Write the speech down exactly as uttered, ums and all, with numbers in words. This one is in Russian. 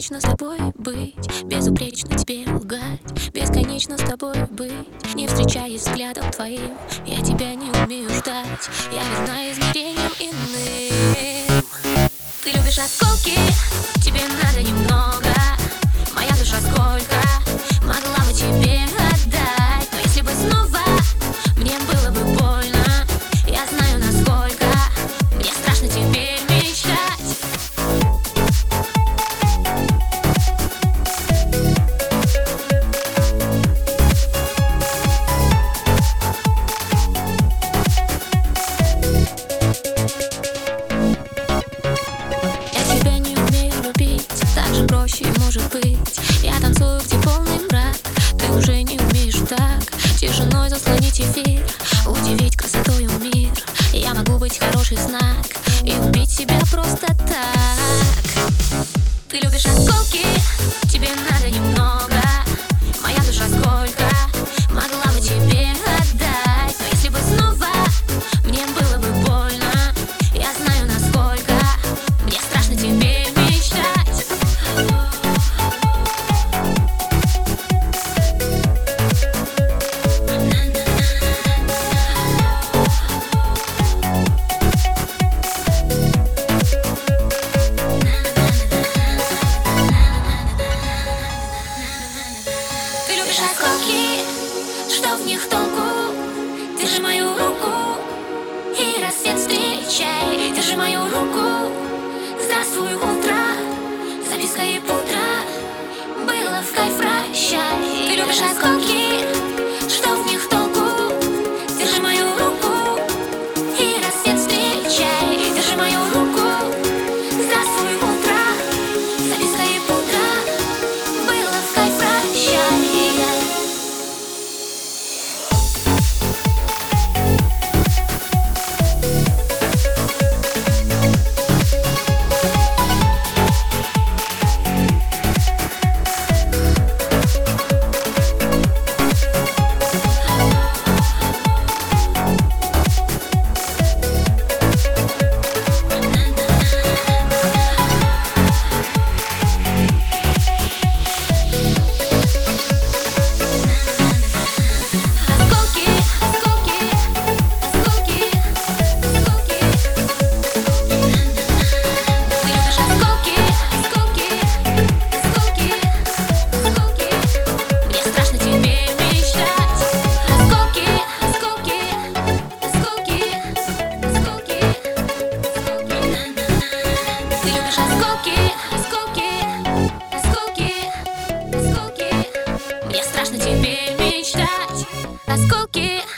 Бесконечно с тобой быть, безупречно тебе лгать, бесконечно с тобой быть, не встречаясь взглядом твоим. Я тебя не умею ждать, я верна измерениям иным. Ты любишь осколки, тебе надо немного. Моя душа сколько могла бы тебе отдать, но если бы снова мне было бы больно, я знаю, насколько мне страшно теперь мечтать. Проще может быть. Я танцую, где полный мрак. Ты уже не умеешь так тишиной заслонить эфир, удивить красотою мир. Я могу быть хороший знак и убить себя просто так. Ты любишь осколки, тебе надо немного. Моя душа сколько могла бы тебе отдать, но если бы снова мне было бы больно, я знаю, насколько мне страшно теперь мечтать. Осколки, что в них толку? Держи мою руку и рассвет встречай. Держи мою руку, здравствуй, утро. Записка и пудра, было в кайф, прощай. Ты любишь осколки, что в них толку? Держи мою руку и рассвет встречай. Держи мою руку, здравствуй, утро. Записка и пудра, было в кайф, прощай. Мне страшно теперь мечтать. Осколки.